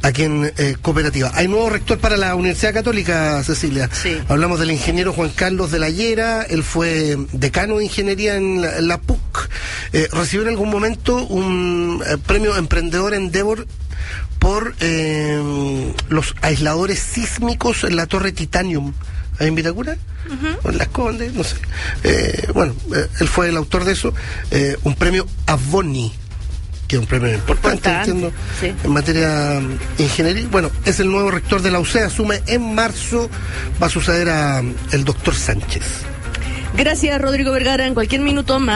aquí en Cooperativa. Hay nuevo rector para la Universidad Católica, Cecilia. Sí. Hablamos del ingeniero Juan Carlos de la Llera. Él fue decano de ingeniería en la PUC. Recibió en algún momento un premio Emprendedor Endeavor por los aisladores sísmicos en la Torre Titanium. ¿Hay en Vitacura? O en Las Condes, no sé. Él fue el autor de eso. Un premio Avoni, que es un premio importante, entiendo, sí, en materia de ingeniería. Bueno, es el nuevo rector de la UCE, asume en marzo, va a suceder a el doctor Sánchez. Gracias, Rodrigo Vergara. En cualquier minuto más.